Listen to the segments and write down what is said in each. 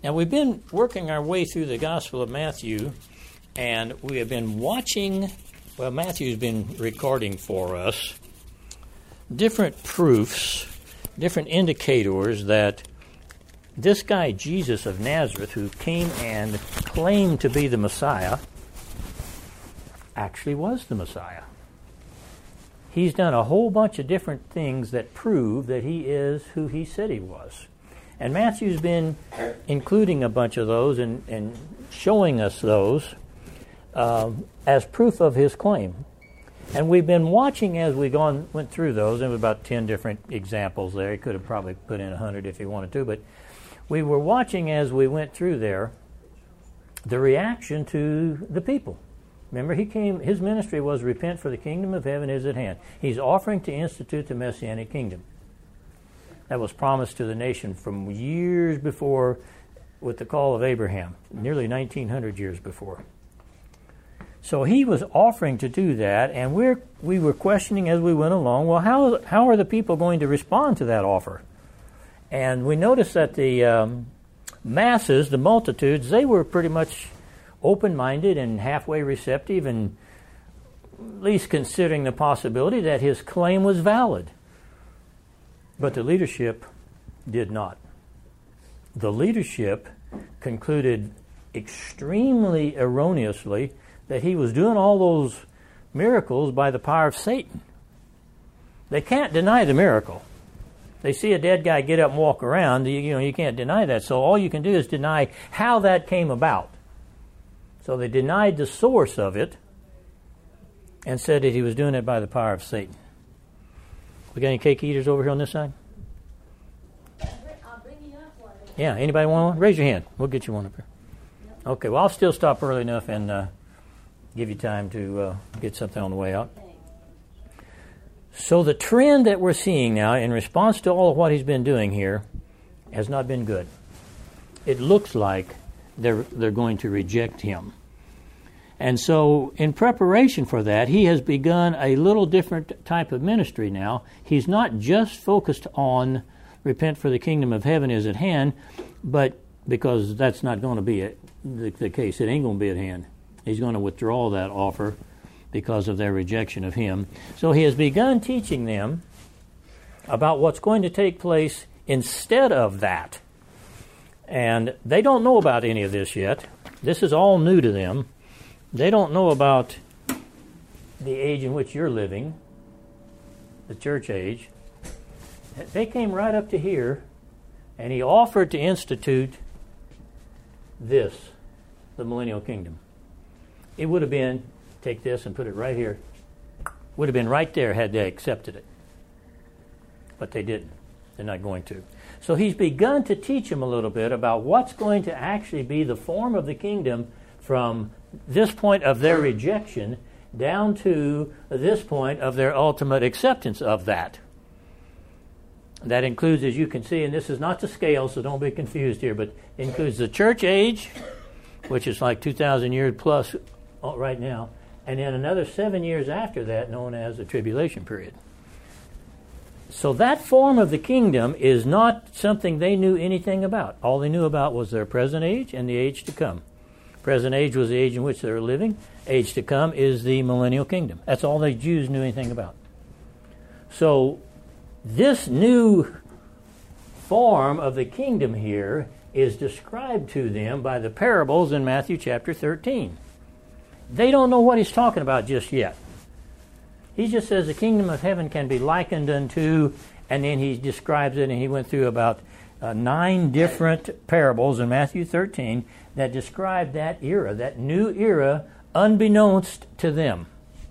Now, we've been working our way through the Gospel of Matthew, and we have been watching, well, Matthew's been recording for us different proofs, different indicators that this guy, Jesus of Nazareth, who came and claimed to be the Messiah, actually was the Messiah. He's done a whole bunch of different things that prove that he is who he said he was. And Matthew's been including a bunch of those and showing us those as proof of his claim. And we've been watching as we went through those. There were about 10 different examples there. He could have probably put in 100 if he wanted to. But we were watching as we went through there the reaction to the people. Remember, his ministry was repent, for the kingdom of heaven is at hand. He's offering to institute the Messianic kingdom. That was promised to the nation from years before with the call of Abraham, nearly 1900 years before. So he was offering to do that, and we were questioning as we went along, well, how are the people going to respond to that offer? And we noticed that the masses, the multitudes, they were pretty much open-minded and halfway receptive, and at least considering the possibility that his claim was valid. But the leadership did not. The leadership concluded extremely erroneously that he was doing all those miracles by the power of Satan. They can't deny the miracle. They see a dead guy get up and walk around, you can't deny that. So all you can do is deny how that came about. So they denied the source of it and said that he was doing it by the power of Satan. We got any cake eaters over here on this side? I'll bring you up one. Yeah, anybody want one? Raise your hand. We'll get you one up here. Yep. Okay, well, I'll still stop early enough and give you time to get something on the way out. So the trend that we're seeing now in response to all of what he's been doing here has not been good. It looks like they're going to reject him. And so in preparation for that, he has begun a little different type of ministry now. He's not just focused on repent, for the kingdom of heaven is at hand, but because that's not going to be the case. It ain't going to be at hand. He's going to withdraw that offer because of their rejection of him. So he has begun teaching them about what's going to take place instead of that. And they don't know about any of this yet. This is all new to them. They don't know about the age in which you're living, the church age. They came right up to here, and he offered to institute this, the millennial kingdom. It would have been, take this and put it right here, would have been right there had they accepted it. But they didn't. They're not going to. So he's begun to teach them a little bit about what's going to actually be the form of the kingdom from this point of their rejection down to this point of their ultimate acceptance of that. That includes, as you can see, and this is not to scale, so don't be confused here, but includes the church age, which is like 2,000 years plus right now, and then another 7 years after that known as the tribulation period. So that form of the kingdom is not something they knew anything about. All they knew about was their present age and the age to come. Present age was the age in which they were living. Age to come is the millennial kingdom. That's all the Jews knew anything about. So this new form of the kingdom here is described to them by the parables in Matthew chapter 13. They don't know what he's talking about just yet. He just says the kingdom of heaven can be likened unto, and then he describes it, and he went through about 9 different parables in Matthew 13 that describe that era, that new era, unbeknownst to them.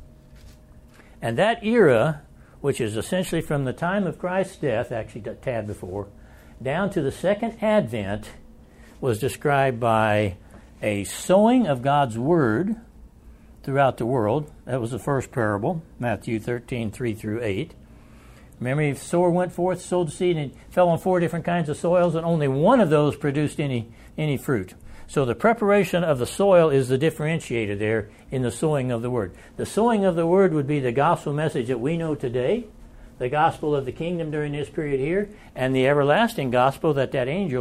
And that era, which is essentially from the time of Christ's death, actually a tad before, down to the second advent, was described by a sowing of God's word throughout the world. That was the first parable, Matthew 13, 3 through 8. Remember, the sower went forth, sowed the seed, and it fell on 4 different kinds of soils, and only one of those produced any fruit. So the preparation of the soil is the differentiator there in the sowing of the word. The sowing of the word would be the gospel message that we know today, the gospel of the kingdom during this period here, and the everlasting gospel that angel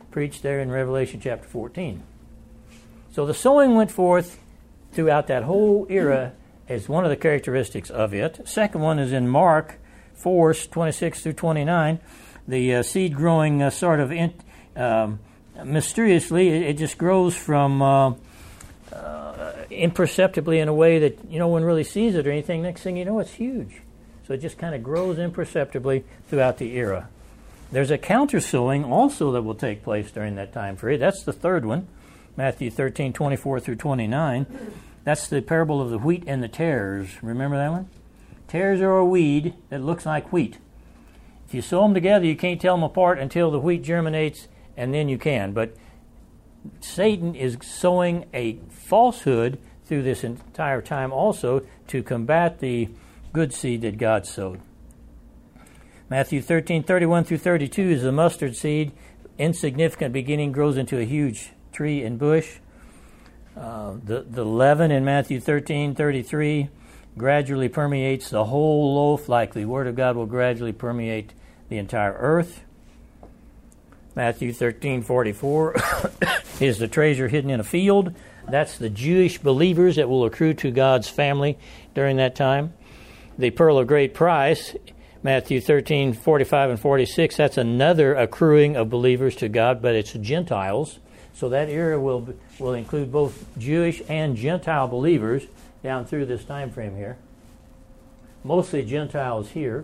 preached there in Revelation chapter 14. So the sowing went forth throughout that whole era as one of the characteristics of it. Second one is in Mark 4, 26 through 29. The seed growing sort of mysteriously. It just grows from imperceptibly in a way that no one really sees it or anything. Next thing you know, it's huge. So it just kind of grows imperceptibly throughout the era. There's a counter sowing also that will take place during that time period. That's the third one, Matthew 13, 24 through 29. That's the parable of the wheat and the tares. Remember that one? Tares are a weed that looks like wheat. If you sow them together, you can't tell them apart until the wheat germinates, and then you can. But Satan is sowing a falsehood through this entire time also to combat the good seed that God sowed. Matthew 13, 31 through 32 is the mustard seed. Insignificant beginning, grows into a huge tree and bush. The leaven in Matthew 13, 33 gradually permeates the whole loaf, like the Word of God will gradually permeate the entire earth. Matthew 13, 44 is the treasure hidden in a field. That's the Jewish believers that will accrue to God's family during that time. The pearl of great price, Matthew 13, 45 and 46, that's another accruing of believers to God, but it's Gentiles. So that era will include both Jewish and Gentile believers down through this time frame here. Mostly Gentiles here.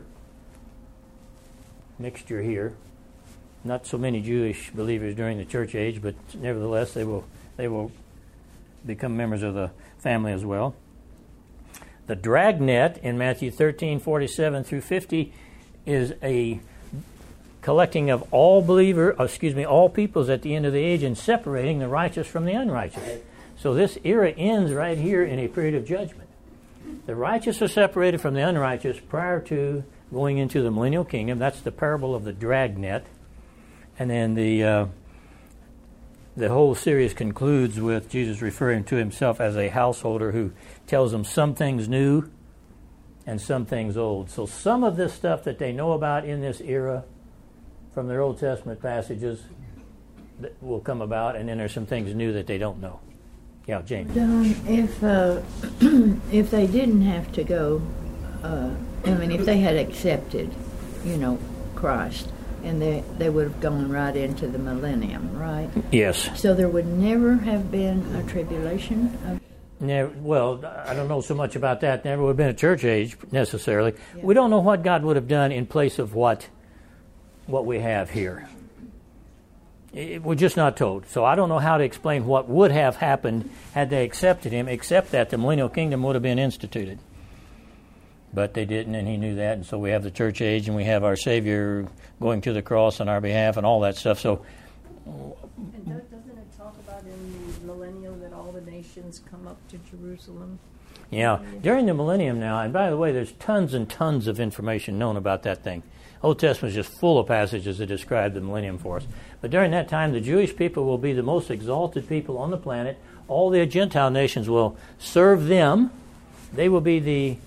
Mixture here. Not so many Jewish believers during the church age, but nevertheless they will become members of the family as well. The dragnet in Matthew 13, 47 through 50 is a collecting of all peoples at the end of the age and separating the righteous from the unrighteous. So this era ends right here in a period of judgment. The righteous are separated from the unrighteous prior to going into the millennial kingdom. That's the parable of the dragnet. And then the whole series concludes with Jesus referring to himself as a householder who tells them some things new and some things old. So some of this stuff that they know about in this era from their Old Testament passages that will come about, and then there's some things new that they don't know. Yeah, James. Don, if they didn't have to go, if they had accepted, Christ, and they would have gone right into the millennium, right? Yes. So there would never have been a tribulation? Well, I don't know so much about that. Never would have been a church age, necessarily. Yeah. We don't know what God would have done in place of what we have here. We're just not told. So I don't know how to explain what would have happened had they accepted him, except that the millennial kingdom would have been instituted. But they didn't, and he knew that, and so we have the church age, and we have our Savior going to the cross on our behalf and all that stuff. So, and doesn't it talk about in the millennial that all the nations come up to Jerusalem? Yeah. During the millennium now, and by the way, there's tons and tons of information known about that thing. Old Testament is just full of passages that describe the millennium for us. But during that time, the Jewish people will be the most exalted people on the planet. All the Gentile nations will serve them. They will be the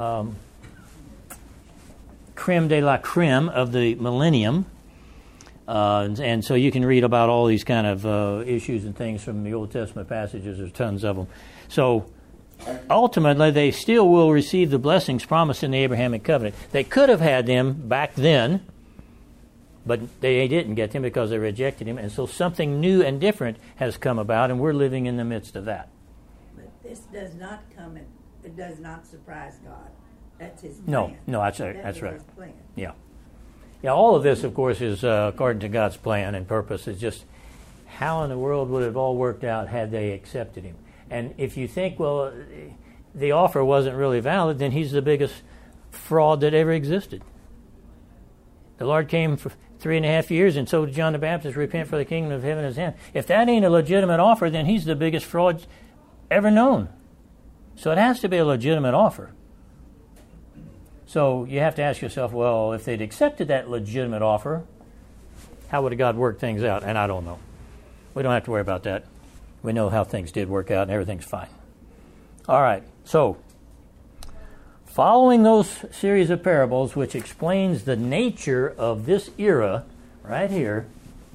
creme de la creme of the millennium. And so you can read about all these kind of issues and things from the Old Testament passages. There's tons of them. So ultimately, they still will receive the blessings promised in the Abrahamic covenant. They could have had them back then, but they didn't get them because they rejected him. And so something new and different has come about, and we're living in the midst of that. But this does not it does not surprise God. That's his plan. No, that's right. His plan. Yeah. Yeah, all of this, of course, is according to God's plan and purpose. It's just how in the world would it have all worked out had they accepted him? And if you think, well, the offer wasn't really valid, then he's the biggest fraud that ever existed. The Lord came for 3.5 years, and so did John the Baptist, repent for the kingdom of heaven is at hand. If that ain't a legitimate offer, then he's the biggest fraud ever known. So it has to be a legitimate offer. So you have to ask yourself, well, if they'd accepted that legitimate offer, how would God work things out? And I don't know. We don't have to worry about that. We know how things did work out, and everything's fine. All right, so following those series of parables, which explains the nature of this era right here,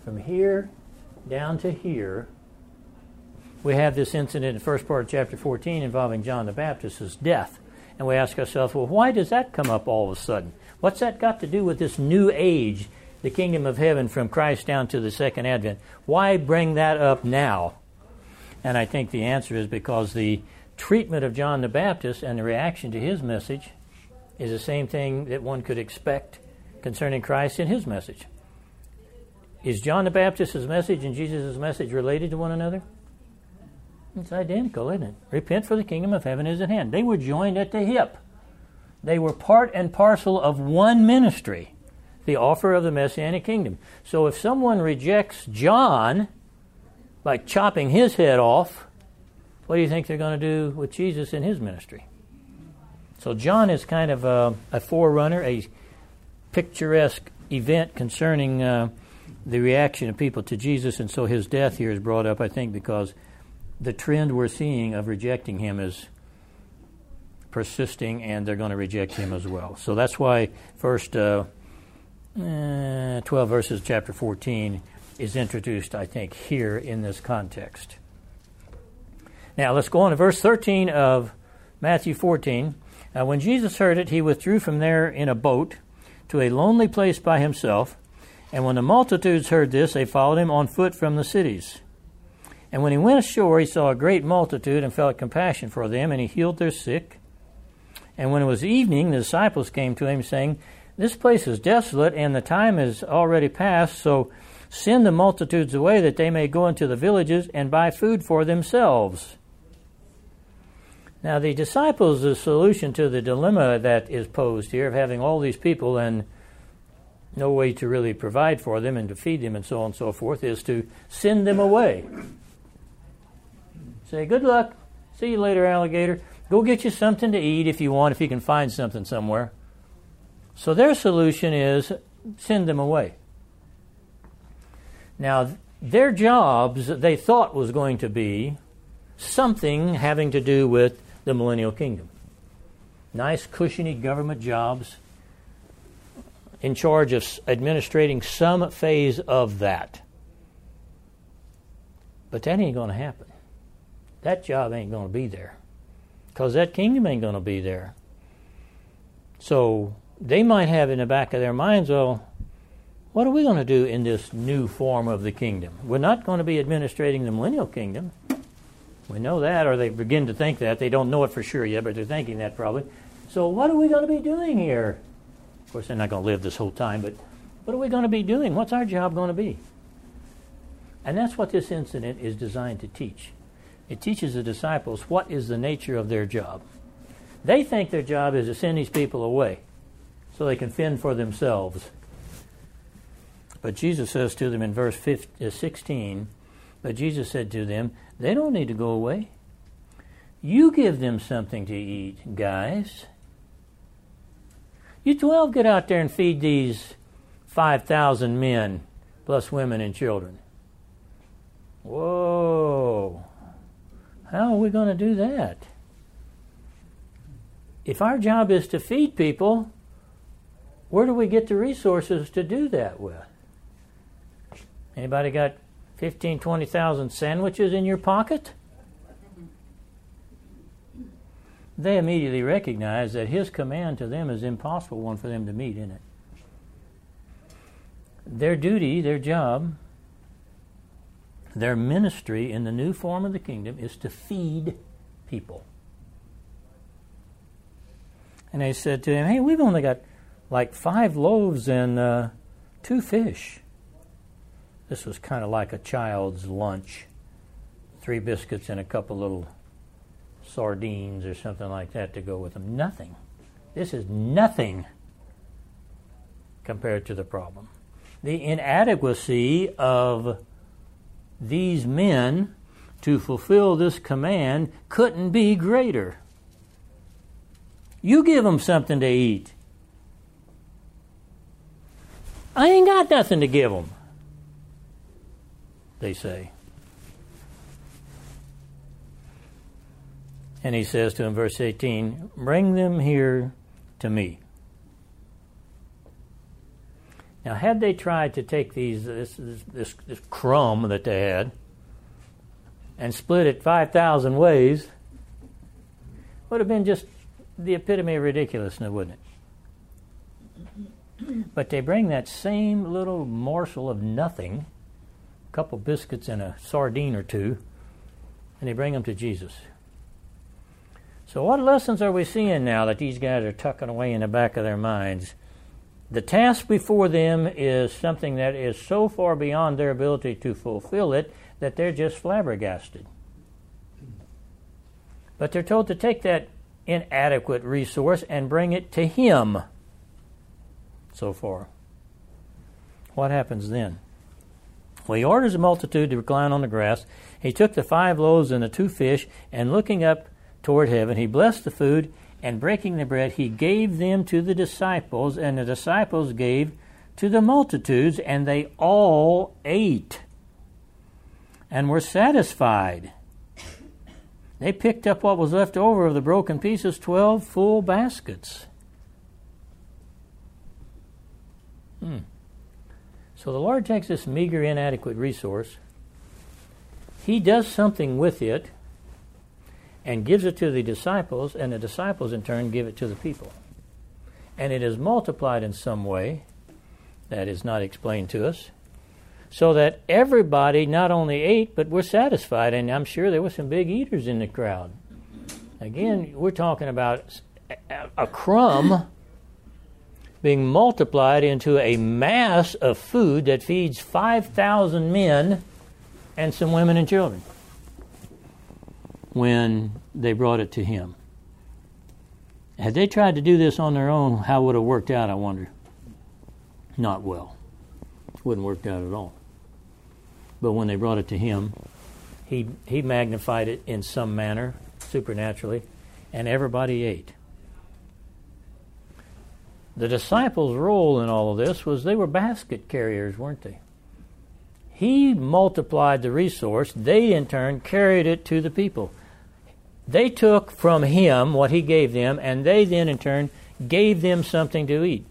from here down to here, we have this incident in the first part of chapter 14 involving John the Baptist's death. And we ask ourselves, well, why does that come up all of a sudden? What's that got to do with this new age, the kingdom of heaven from Christ down to the second advent? Why bring that up now? And I think the answer is because the treatment of John the Baptist and the reaction to his message is the same thing that one could expect concerning Christ in his message. Is John the Baptist's message and Jesus' message related to one another? It's identical, isn't it? Repent, for the kingdom of heaven is at hand. They were joined at the hip. They were part and parcel of one ministry, the offer of the Messianic kingdom. So if someone rejects John by chopping his head off, what do you think they're going to do with Jesus in his ministry? So John is kind of a forerunner, a picturesque event concerning the reaction of people to Jesus, and so his death here is brought up, I think, because the trend we're seeing of rejecting him is persisting, and they're going to reject him as well. So that's why first 12 verses chapter 14 is introduced, I think, here in this context. Now let's go on to verse 13 of Matthew 14. When Jesus heard it, he withdrew from there in a boat to a lonely place by himself. And when the multitudes heard this, they followed him on foot from the cities. And when he went ashore, he saw a great multitude and felt compassion for them, and he healed their sick. And when it was evening, the disciples came to him, saying, "This place is desolate, and the time is already past, so send the multitudes away, that they may go into the villages and buy food for themselves." Now, the disciples' solution to the dilemma that is posed here of having all these people and no way to really provide for them and to feed them and so on and so forth is to send them away. Say, "Good luck. See you later, alligator. Go get you something to eat if you want, if you can find something somewhere." So their solution is send them away. Now, their jobs they thought was going to be something having to do with the millennial kingdom. Nice, cushiony government jobs in charge of administrating some phase of that. But that ain't going to happen. That job ain't going to be there, because that kingdom ain't going to be there. So they might have in the back of their minds, well, what are we going to do in this new form of the kingdom? We're not going to be administrating the millennial kingdom. We know that, or they begin to think that. They don't know it for sure yet, but they're thinking that probably. So what are we going to be doing here? Of course, they're not going to live this whole time, but what are we going to be doing? What's our job going to be? And that's what this incident is designed to teach. It teaches the disciples what is the nature of their job. They think their job is to send these people away so they can fend for themselves. But Jesus says to them in verse 16, "But Jesus said to them, they don't need to go away. You give them something to eat, guys. You 12 get out there and feed these 5,000 men, plus women and children." Whoa. How are we going to do that? If our job is to feed people, where do we get the resources to do that with? Anybody got 15, 20,000 sandwiches in your pocket? They immediately recognize that his command to them is an impossible one for them to meet, isn't it? Their duty, their job, their ministry in the new form of the kingdom is to feed people. And they said to him, "Hey, we've only got like 5 loaves and 2 fish." This was kind of like a child's lunch. 3 biscuits and a couple little sardines or something like that to go with them. Nothing. This is nothing compared to the problem. The inadequacy of these men to fulfill this command couldn't be greater. You give them something to eat. I ain't got nothing to give them, they say. And he says to him, verse 18, "Bring them here to me." Now, had they tried to take this crumb that they had and split it 5,000 ways, would have been just the epitome of ridiculousness, wouldn't it? But they bring that same little morsel of nothing, a couple biscuits and a sardine or two, and they bring them to Jesus. So what lessons are we seeing now that these guys are tucking away in the back of their minds? The task before them is something that is so far beyond their ability to fulfill it that they're just flabbergasted. But they're told to take that inadequate resource and bring it to Him. So far. What happens then? Well, He orders the multitude to recline on the grass. He took the 5 loaves and the 2 fish, and looking up toward heaven, He blessed the food, and breaking the bread, He gave them to the disciples, and the disciples gave to the multitudes, and they all ate and were satisfied. They picked up what was left over of the broken pieces, 12 full baskets. So the Lord takes this meager, inadequate resource. He does something with it and gives it to the disciples, and the disciples in turn give it to the people. And it is multiplied in some way that is not explained to us, so that everybody not only ate, but were satisfied. And I'm sure there were some big eaters in the crowd. Again, we're talking about a crumb being multiplied into a mass of food that feeds 5,000 men and some women and children when they brought it to Him. Had they tried to do this on their own, how would it have worked out, I wonder? Not well. Wouldn't have worked out at all. But when they brought it to Him, He magnified it in some manner, supernaturally, and everybody ate. The disciples' role in all of this was they were basket carriers, weren't they? He multiplied the resource. They, in turn, carried it to the people. They took from Him what He gave them, and they then, in turn, gave them something to eat,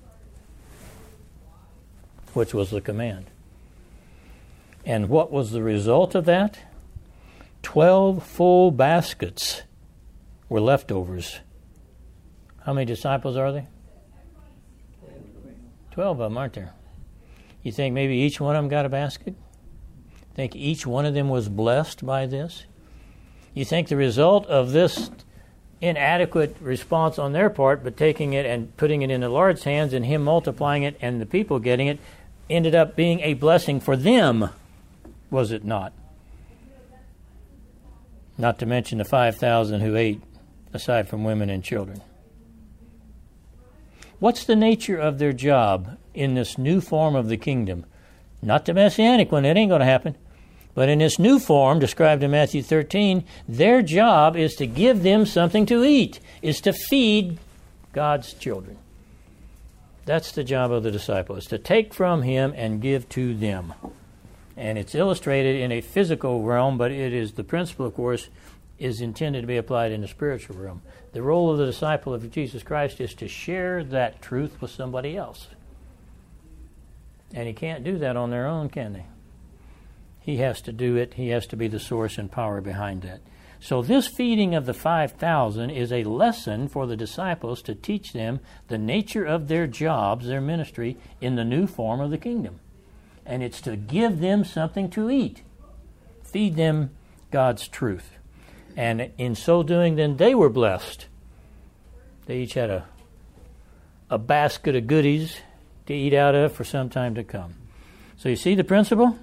which was the command. And what was the result of that? 12 full baskets were leftovers. How many disciples are there? 12 of them, aren't there? You think maybe each one of them got a basket? Think each one of them was blessed by this? You think the result of this inadequate response on their part, but taking it and putting it in the Lord's hands and Him multiplying it and the people getting it, ended up being a blessing for them, was it not? Not to mention the 5,000 who ate, aside from women and children. What's the nature of their job in this new form of the kingdom? Not the Messianic one, it ain't going to happen. But in this new form, described in Matthew 13, their job is to give them something to eat, is to feed God's children. That's the job of the disciple, is to take from Him and give to them. And it's illustrated in a physical realm, but it is the principle, of course, is intended to be applied in the spiritual realm. The role of the disciple of Jesus Christ is to share that truth with somebody else. And he can't do that on their own, can they? He has to do it. He has to be the source and power behind that. So this feeding of the 5,000 is a lesson for the disciples to teach them the nature of their jobs, their ministry, in the new form of the kingdom. And it's to give them something to eat. Feed them God's truth. And in so doing, then they were blessed. They each had a basket of goodies to eat out of for some time to come. So you see the principle?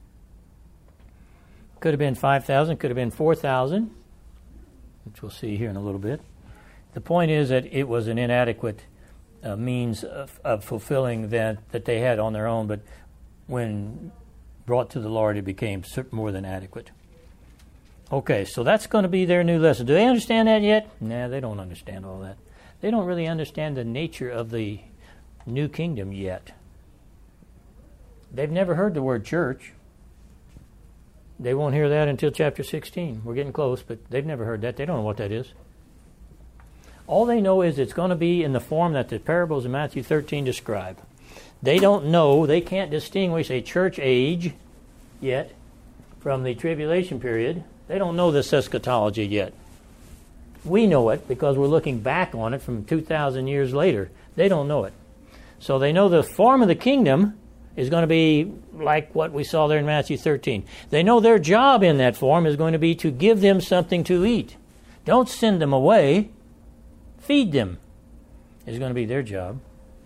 Could have been 5,000, could have been 4,000, which we'll see here in a little bit. The point is that it was an inadequate means of fulfilling that they had on their own, but when brought to the Lord, it became more than adequate. Okay, so that's going to be their new lesson. Do they understand that yet? Nah, they don't understand all that. They don't really understand the nature of the new kingdom yet. They've never heard the word church. They won't hear that until chapter 16. We're getting close, but they've never heard that. They don't know what that is. All they know is it's going to be in the form that the parables of Matthew 13 describe. They don't know, they can't distinguish a church age yet from the tribulation period. They don't know this eschatology yet. We know it because we're looking back on it from 2,000 years later. They don't know it. So they know the form of the kingdom is going to be like what we saw there in Matthew 13. They know their job in that form is going to be to give them something to eat. Don't send them away. Feed them is going to be their job.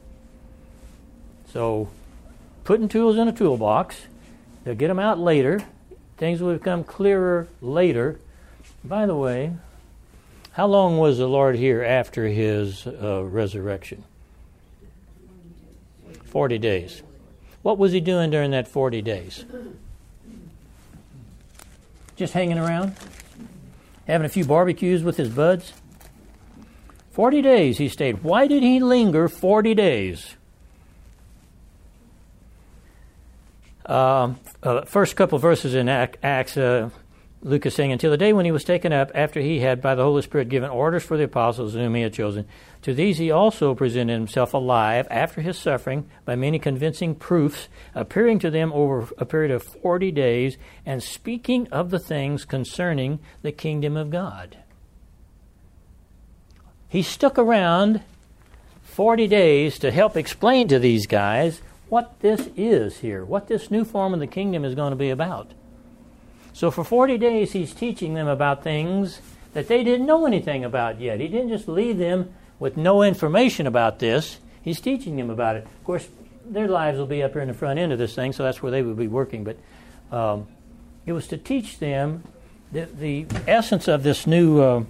So putting tools in a toolbox, they'll get them out later. Things will become clearer later. By the way, how long was the Lord here after his resurrection? 40 days. What was he doing during that 40 days? Just hanging around? Having a few barbecues with his buds? 40 days he stayed. Why did he linger 40 days? First couple verses in Acts, Luke is saying, until the day when he was taken up, after he had by the Holy Spirit given orders for the apostles whom he had chosen, to these he also presented himself alive after his suffering by many convincing proofs, appearing to them over a period of 40 days, and speaking of the things concerning the kingdom of God. He stuck around 40 days to help explain to these guys what this is here, what this new form of the kingdom is going to be about. So for 40 days he's teaching them about things that they didn't know anything about yet. He didn't just leave them with no information about this. He's teaching them about it. Of course, their lives will be up here in the front end of this thing, so that's where they would be working. But it was to teach them the essence of this new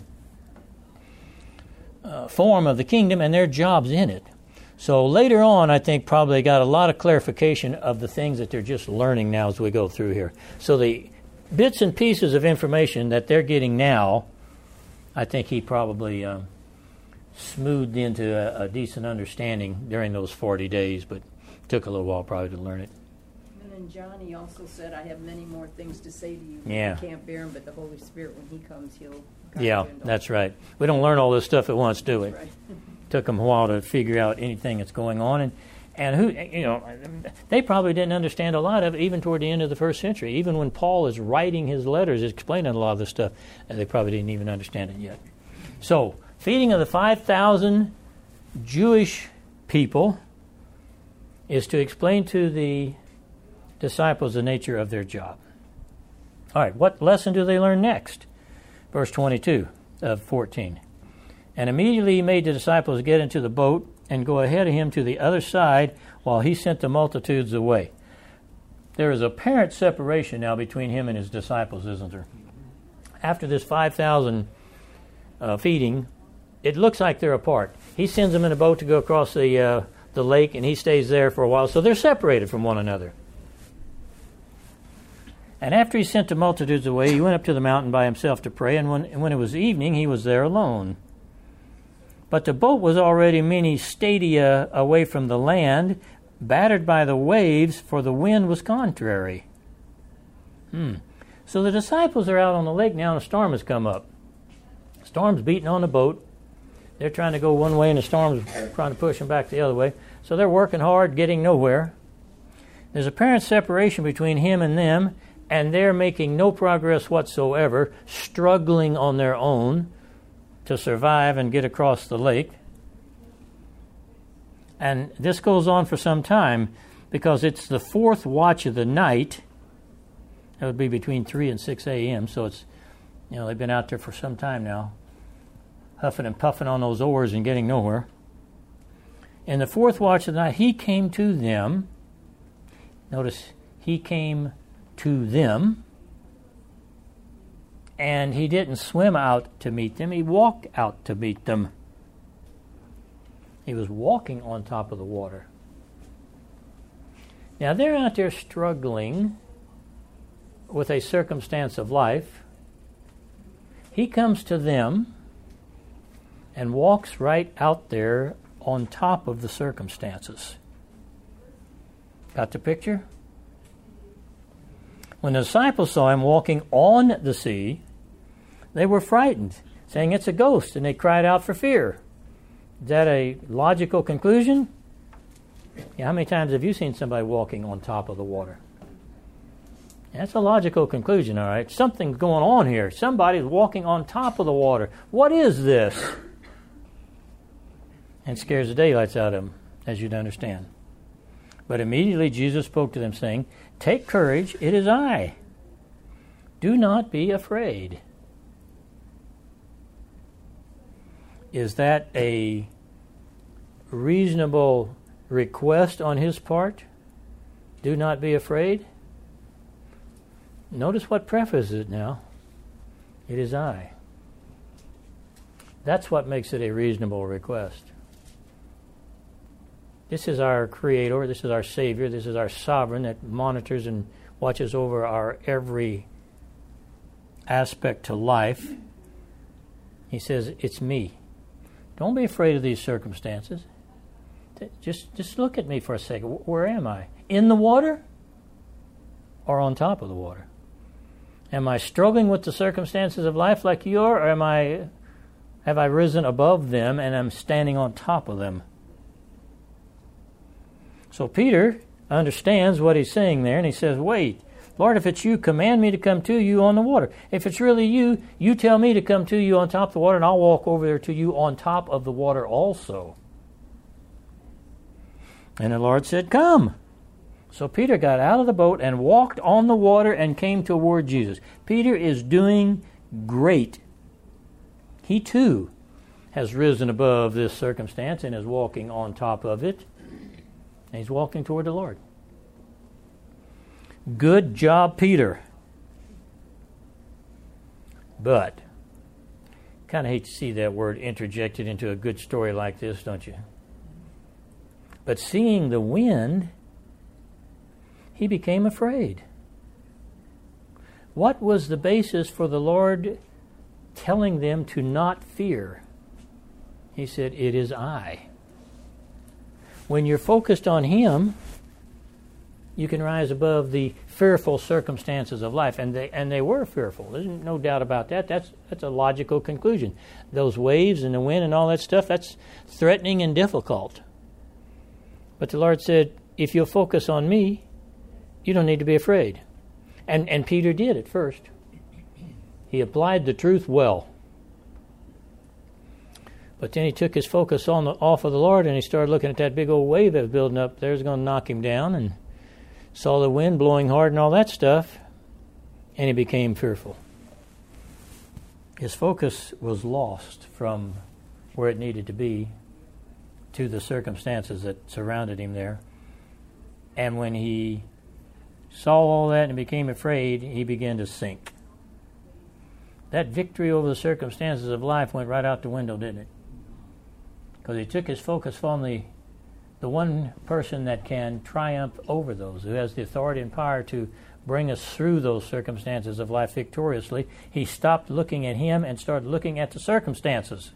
form of the kingdom and their jobs in it. So later on, I think probably got a lot of clarification of the things that they're just learning now as we go through here. So the bits and pieces of information that they're getting now, I think he probably smoothed into a decent understanding during those 40 days, but took a little while probably to learn it. And then Johnny also said, I have many more things to say to you. Yeah. You can't bear them, but the Holy Spirit, when he comes, he'll guide Yeah, you into all that's right. We don't learn all this stuff at once, do we? That's right. Took them a while to figure out anything that's going on, and who, you know, they probably didn't understand a lot of it even toward the end of the first century. Even when Paul is writing his letters explaining a lot of this stuff, they probably didn't even understand it yet. So, feeding of the 5,000 Jewish people is to explain to the disciples the nature of their job. All right, what lesson do they learn next? Verse 22 of 14. And immediately he made the disciples get into the boat and go ahead of him to the other side while he sent the multitudes away. There is apparent separation now between him and his disciples, isn't there? After this 5,000 feeding, it looks like they're apart. He sends them in a boat to go across the lake, and he stays there for a while. So they're separated from one another. And after he sent the multitudes away, he went up to the mountain by himself to pray, and when it was evening, he was there alone. But the boat was already many stadia away from the land, battered by the waves, for the wind was contrary. So the disciples are out on the lake now, and a storm has come up. Storm's beating on the boat. They're trying to go one way, and the storm's trying to push them back the other way. So they're working hard, getting nowhere. There's apparent separation between him and them, and they're making no progress whatsoever, struggling on their own to survive and get across the lake. And this goes on for some time because it's the fourth watch of the night. That would be between 3 and 6 a.m. So it's, you know, they've been out there for some time now, huffing and puffing on those oars and getting nowhere. In the fourth watch of the night, he came to them. Notice, he came to them. And he didn't swim out to meet them. He walked out to meet them. He was walking on top of the water. Now, they're out there struggling with a circumstance of life. He comes to them and walks right out there on top of the circumstances. Got the picture? When the disciples saw him walking on the sea, they were frightened, saying it's a ghost, and they cried out for fear. Is that a logical conclusion? Yeah, how many times have you seen somebody walking on top of the water? That's a logical conclusion, all right? Something's going on here. Somebody's walking on top of the water. What is this? And scares the daylights out of them, as you'd understand. But immediately Jesus spoke to them, saying, "Take courage, it is I. Do not be afraid." Is that a reasonable request on his part? Do not be afraid? Notice what prefaces it now. It is I. That's what makes it a reasonable request. This is our Creator, this is our Savior, this is our Sovereign that monitors and watches over our every aspect to life. He says, it's me. Don't be afraid of these circumstances. Just look at me for a second. Where am I? In the water or on top of the water? Am I struggling with the circumstances of life like you are, or have I risen above them and I'm standing on top of them? So Peter understands what he's saying there, and he says, wait, Lord, if it's you, command me to come to you on the water. If it's really you, you tell me to come to you on top of the water, and I'll walk over there to you on top of the water also. And the Lord said, come. So Peter got out of the boat and walked on the water and came toward Jesus. Peter is doing great. He too has risen above this circumstance and is walking on top of it. And he's walking toward the Lord. Good job, Peter. But, kind of hate to see that word interjected into a good story like this, don't you? But seeing the wind, he became afraid. What was the basis for the Lord telling them to not fear? He said, it is I. When you're focused on Him, you can rise above the fearful circumstances of life. And they were fearful. There's no doubt about that. That's a logical conclusion. Those waves and the wind and all that stuff, that's threatening and difficult. But the Lord said, if you'll focus on me, you don't need to be afraid. And Peter did at first. He applied the truth well. But then he took his focus off of the Lord, and he started looking at that big old wave that was building up there. It was going to knock him down, and saw the wind blowing hard and all that stuff, and he became fearful. His focus was lost from where it needed to be to the circumstances that surrounded him there. And when he saw all that and became afraid, he began to sink. That victory over the circumstances of life went right out the window, didn't it? Because he took his focus from the one person that can triumph over those, who has the authority and power to bring us through those circumstances of life victoriously. He stopped looking at him and started looking at the circumstances.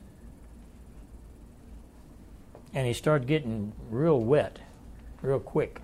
And he started getting real wet, real quick.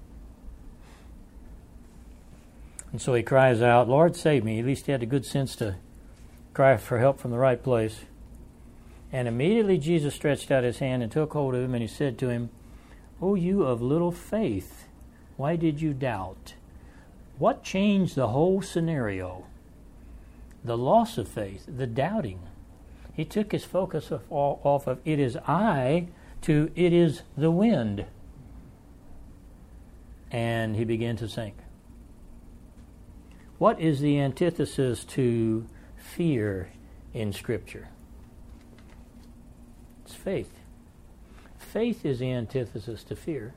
And so he cries out, Lord, save me. At least he had the good sense to cry for help from the right place. And immediately Jesus stretched out his hand and took hold of him, and he said to him, O you of little faith, why did you doubt? What changed the whole scenario? The loss of faith, the doubting. He took his focus off of it is I to it is the wind. And he began to sink. What is the antithesis to fear in Scripture? It's faith. Faith is the antithesis to fear.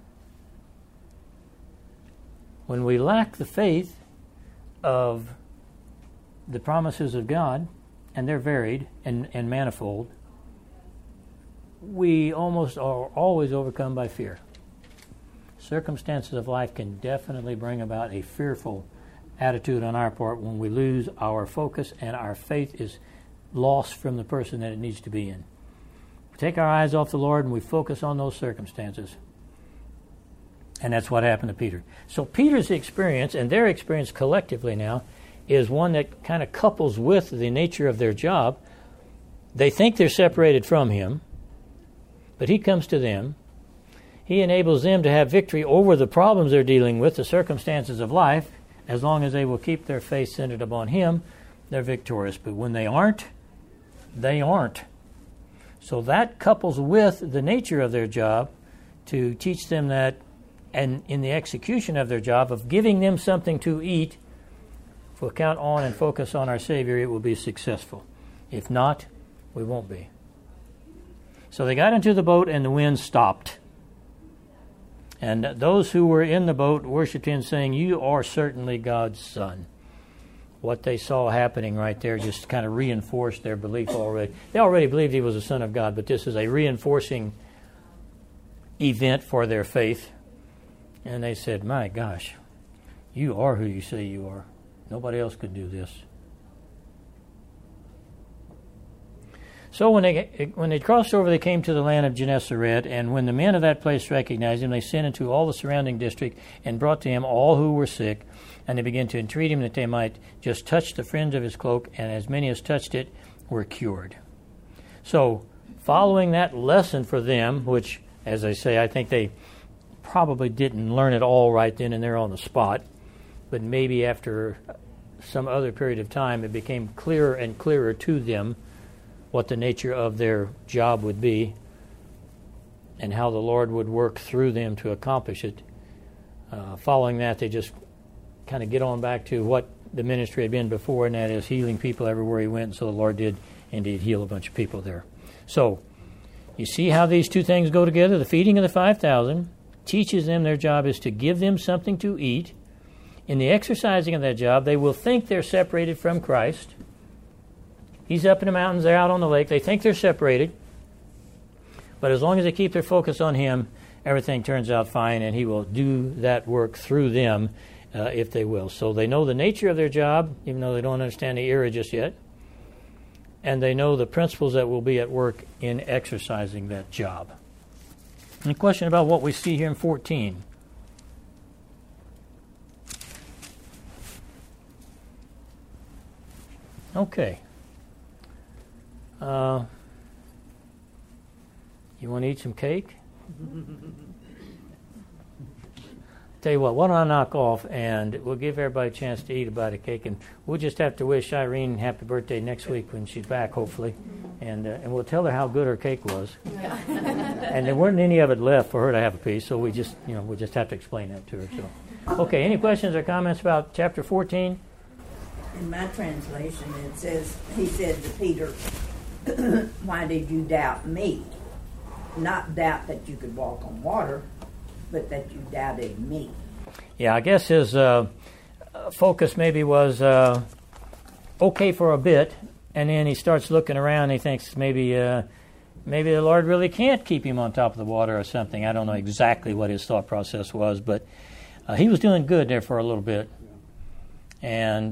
When we lack the faith of the promises of God, and they're varied and manifold, we almost are always overcome by fear. Circumstances of life can definitely bring about a fearful attitude on our part when we lose our focus and our faith is lost from the person that it needs to be in. We take our eyes off the Lord and we focus on those circumstances. And that's what happened to Peter. So Peter's experience, and their experience collectively now, is one that kind of couples with the nature of their job. They think they're separated from him, but he comes to them. He enables them to have victory over the problems they're dealing with, the circumstances of life. As long as they will keep their faith centered upon Him, they're victorious. But when they aren't, they aren't. So that couples with the nature of their job to teach them that, and in the execution of their job of giving them something to eat, if we'll count on and focus on our Savior, it will be successful. If not, we won't be. So they got into the boat and the wind stopped. And those who were in the boat worshipped Him, saying, "You are certainly God's Son." What they saw happening right there just kind of reinforced their belief already. They already believed He was the Son of God, but this is a reinforcing event for their faith. And they said, "My gosh, you are who you say you are. Nobody else could do this." So when they crossed over, they came to the land of Gennesaret, and when the men of that place recognized Him, they sent into all the surrounding district and brought to Him all who were sick, and they began to entreat Him that they might just touch the fringe of His cloak, and as many as touched it were cured. So following that lesson for them, which, as I say, I think they probably didn't learn it all right then and there on the spot, but maybe after some other period of time it became clearer and clearer to them what the nature of their job would be and how the Lord would work through them to accomplish it. Following that, they just kind of get on back to what the ministry had been before, and that is healing people everywhere He went. So the Lord did indeed heal a bunch of people there. So you see how these two things go together. The feeding of the 5,000 teaches them their job is to give them something to eat. In the exercising of that job, they will think they're separated from Christ. He's up in the mountains, they're out on the lake. They think they're separated. But as long as they keep their focus on Him, everything turns out fine, and He will do that work through them if they will. So they know the nature of their job, even though they don't understand the era just yet. And they know the principles that will be at work in exercising that job. Any question about what we see here in 14? Okay. You want to eat some cake? Tell you what, why don't I knock off and we'll give everybody a chance to eat a bite of cake, and we'll just have to wish Irene happy birthday next week when she's back, hopefully, and we'll tell her how good her cake was. And there weren't any of it left for her to have a piece, so we just have to explain that to her. So, okay, any questions or comments about chapter 14? In my translation, it says, He said to Peter, "Why did you doubt me?" Not doubt that you could walk on water, but that you doubted me. Yeah, I guess his focus maybe was okay for a bit, and then he starts looking around and he thinks maybe the Lord really can't keep him on top of the water or something. I don't know exactly what his thought process was, but he was doing good there for a little bit. And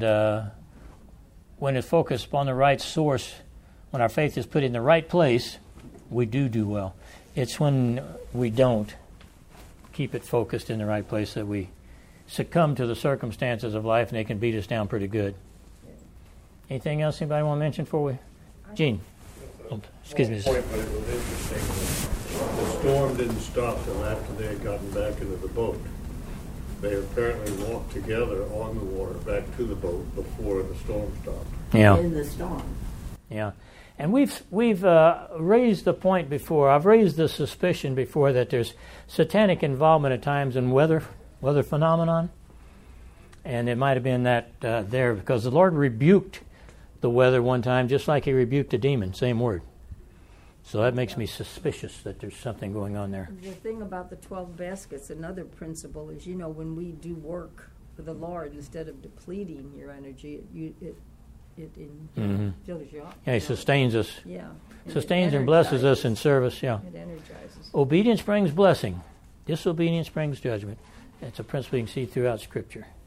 when it's focused upon the right source, when our faith is put in the right place, we do well. It's when we don't keep it focused in the right place that we succumb to the circumstances of life, and they can beat us down pretty good. Anything else anybody want to mention before we... Gene. Oh, excuse me. Point, but it was interesting. The storm didn't stop till after they had gotten back into the boat. They apparently walked together on the water back to the boat before the storm stopped. Yeah. In the storm. Yeah. And we've raised the point before. I've raised the suspicion before that there's satanic involvement at times in weather phenomenon. And it might have been that there, because the Lord rebuked the weather one time just like He rebuked the demon, same word. So that makes me suspicious that there's something going on there. The thing about the 12 baskets, another principle is, when we do work for the Lord, instead of depleting your energy, it fills you up. Yeah, He sustains us. Yeah. Sustains and blesses us in service, yeah. It energizes. Obedience brings blessing. Disobedience brings judgment. It's a principle you can see throughout Scripture.